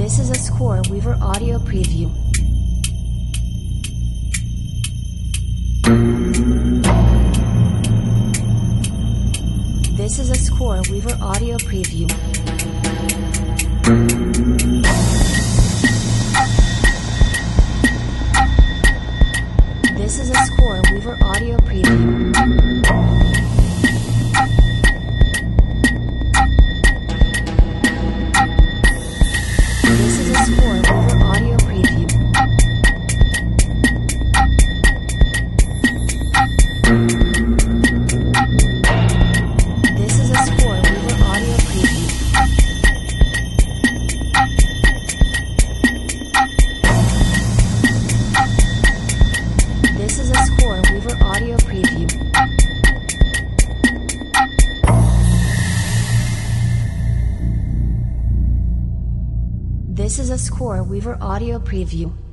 This is a Score Weaver audio preview. This is a Score Weaver audio preview. This is a Score Weaver audio preview. This is a Score Weaver audio preview. This is a Score Weaver audio preview. This is a Score Weaver audio preview. This is a Score Weaver audio preview.